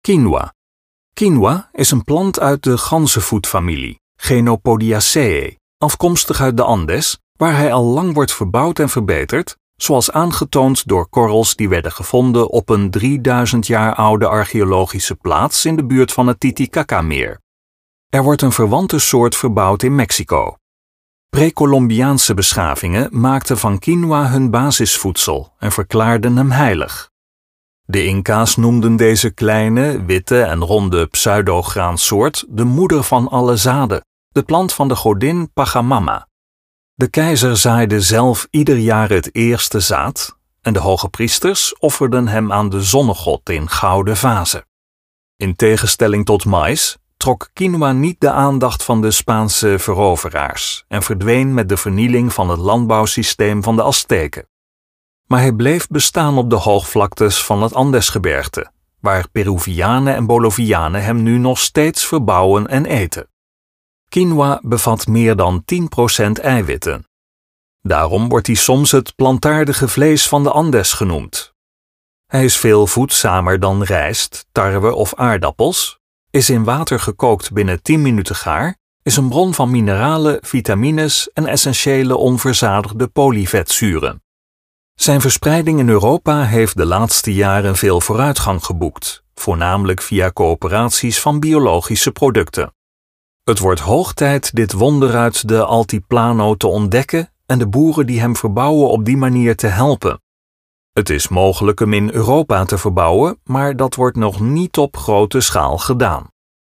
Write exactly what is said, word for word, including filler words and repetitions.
Quinoa. Quinoa is een plant uit de ganzenvoetfamilie, Chenopodiaceae, afkomstig uit de Andes, waar hij al lang wordt verbouwd en verbeterd, zoals aangetoond door korrels die werden gevonden op een drieduizend jaar oude archeologische plaats in de buurt van het Titicaca-meer. Er wordt een verwante soort verbouwd in Mexico. Pre-Columbiaanse beschavingen maakten van quinoa hun basisvoedsel en verklaarden hem heilig. De Inca's noemden deze kleine, witte en ronde pseudograansoort de moeder van alle zaden, de plant van de godin Pachamama. De keizer zaaide zelf ieder jaar het eerste zaad en de hoge priesters offerden hem aan de zonnegod in gouden vazen. In tegenstelling tot maïs trok quinoa niet de aandacht van de Spaanse veroveraars en verdween met de vernieling van het landbouwsysteem van de Azteken. Maar hij bleef bestaan op de hoogvlaktes van het Andesgebergte, waar Peruvianen en Bolivianen hem nu nog steeds verbouwen en eten. Quinoa bevat meer dan tien procent eiwitten. Daarom wordt hij soms het plantaardige vlees van de Andes genoemd. Hij is veel voedzamer dan rijst, tarwe of aardappels, is in water gekookt binnen tien minuten gaar, is een bron van mineralen, vitamines en essentiële onverzadigde polyvetzuren. Zijn verspreiding in Europa heeft de laatste jaren veel vooruitgang geboekt, voornamelijk via coöperaties van biologische producten. Het wordt hoog tijd dit wonder uit de Altiplano te ontdekken en de boeren die hem verbouwen op die manier te helpen. Het is mogelijk hem in Europa te verbouwen, maar dat wordt nog niet op grote schaal gedaan.